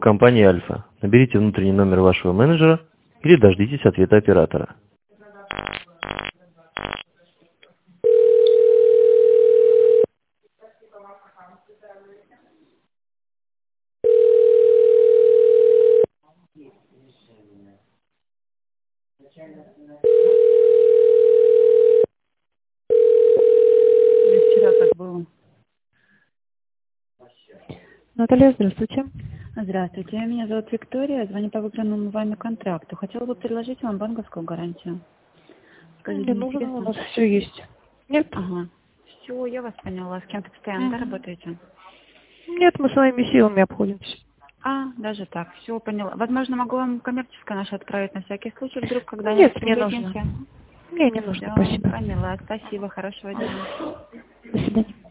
компании «Альфа». Наберите внутренний номер вашего менеджера или дождитесь ответа оператора. Вчера так было. Наталья, здравствуйте. Здравствуйте, меня зовут Виктория, звоню по выигранному вами контракту. Хотела бы предложить вам банковскую гарантию. Скажите, Не нужно, у интересно? нас все есть. Нет? Ага. Все, я вас поняла. С кем-то постоянно работаете? Нет, мы своими силами обходимся. Даже так. Все, поняла. Возможно, могу вам коммерческое наше отправить на всякий случай, вдруг когда-нибудь Нет, не нужно. пригодимся. Мне не нужно, Все, спасибо. поняла. Спасибо, хорошего дня. До свидания.